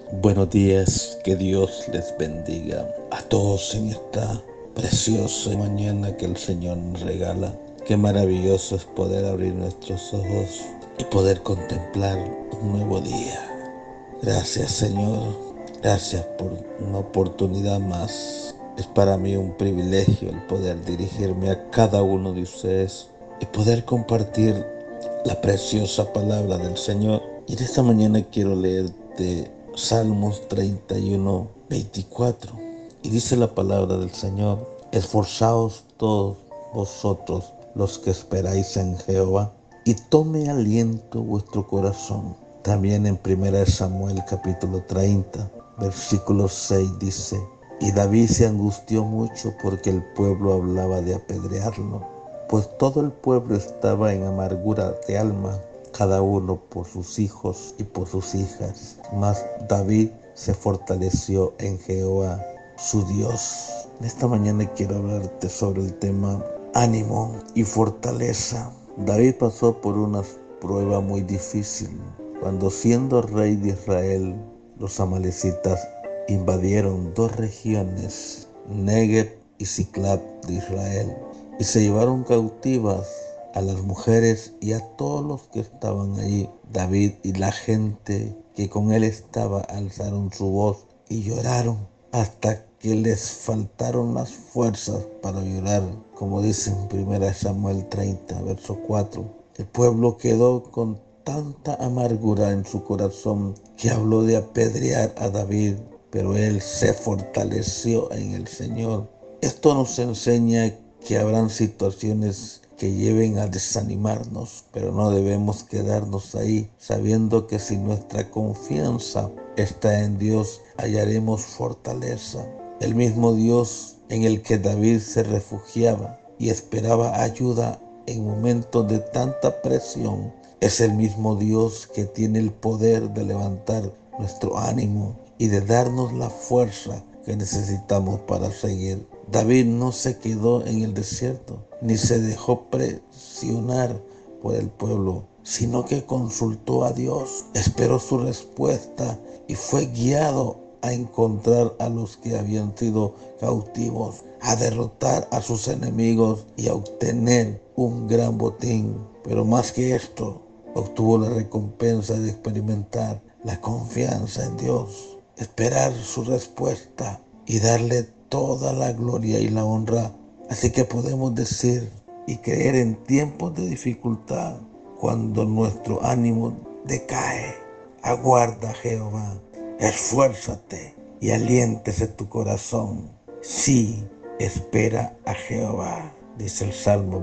Buenos días, que Dios les bendiga a todos en esta preciosa mañana que el Señor nos regala. Qué maravilloso es poder abrir nuestros ojos y poder contemplar un nuevo día. Gracias, Señor. Gracias por una oportunidad más. Es para mí un privilegio el poder dirigirme a cada uno de ustedes y poder compartir la preciosa palabra del Señor. Y en esta mañana quiero leerte Salmos 31, 24. Y dice la palabra del Señor: esforzaos todos vosotros los que esperáis en Jehová, y tome aliento vuestro corazón. También en 1 Samuel capítulo 30, versículo 6 dice: y David se angustió mucho porque el pueblo hablaba de apedrearlo, pues todo el pueblo estaba en amargura de alma, cada uno por sus hijos y por sus hijas. Mas David se fortaleció en Jehová, su Dios. En esta mañana quiero hablarte sobre el tema ánimo y fortaleza. David pasó por una prueba muy difícil, cuando siendo rey de Israel, los amalecitas invadieron dos regiones, Negev y Siclab de Israel, y se llevaron cautivas a las mujeres y a todos los que estaban allí. David y la gente que con él estaba alzaron su voz y lloraron hasta que les faltaron las fuerzas para llorar, como dice en 1 Samuel 30, verso 4. El pueblo quedó con tanta amargura en su corazón que habló de apedrear a David, pero él se fortaleció en el Señor. Esto nos enseña que habrán situaciones que lleven a desanimarnos, pero no debemos quedarnos ahí, sabiendo que si nuestra confianza está en Dios, hallaremos fortaleza. El mismo Dios en el que David se refugiaba y esperaba ayuda en momentos de tanta presión, es el mismo Dios que tiene el poder de levantar nuestro ánimo y de darnos la fuerza que necesitamos para seguir. David no se quedó en el desierto, ni se dejó presionar por el pueblo, sino que consultó a Dios, esperó su respuesta y fue guiado a encontrar a los que habían sido cautivos, a derrotar a sus enemigos y a obtener un gran botín. Pero más que esto, obtuvo la recompensa de experimentar la confianza en Dios, esperar su respuesta y darle toda la gloria y la honra. Así que podemos decir y creer en tiempos de dificultad, cuando nuestro ánimo decae: aguarda a Jehová, esfuérzate y aliéntese tu corazón. Sí, espera a Jehová, dice el Salmo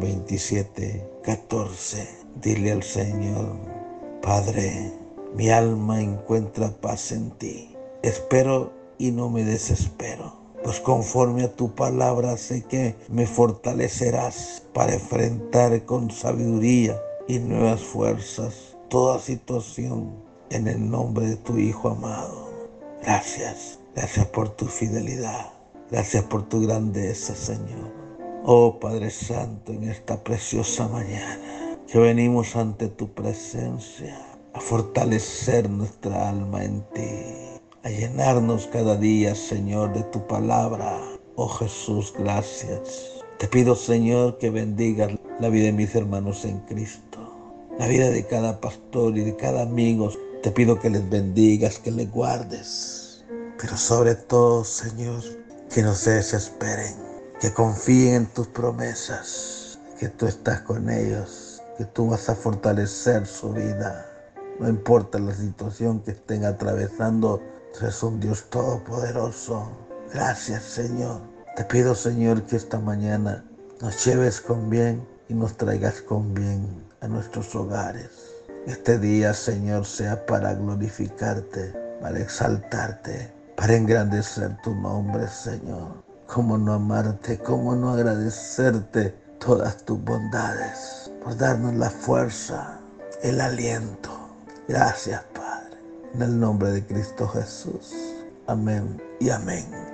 27, 14. Dile al Señor: Padre, mi alma encuentra paz en ti. Espero y no me desespero, pues conforme a tu palabra sé que me fortalecerás para enfrentar con sabiduría y nuevas fuerzas toda situación, en el nombre de tu Hijo amado. Gracias, gracias por tu fidelidad, gracias por tu grandeza, Señor. Oh Padre Santo, en esta preciosa mañana que venimos ante tu presencia a fortalecer nuestra alma en ti, a llenarnos cada día, Señor, de tu palabra. Oh Jesús, gracias. Te pido, Señor, que bendigas la vida de mis hermanos en Cristo, la vida de cada pastor y de cada amigo. Te pido que les bendigas, que les guardes, pero sobre todo, Señor, que no se desesperen, que confíen en tus promesas, que tú estás con ellos, que tú vas a fortalecer su vida. No importa la situación que estén atravesando, tú eres un Dios todopoderoso. Gracias, Señor. Te pido, Señor, que esta mañana nos lleves con bien y nos traigas con bien a nuestros hogares. Este día, Señor, sea para glorificarte, para exaltarte, para engrandecer tu nombre, Señor. ¿Cómo no amarte? ¿Cómo no agradecerte todas tus bondades por darnos la fuerza, el aliento? Gracias, Padre. En el nombre de Cristo Jesús. Amén y amén.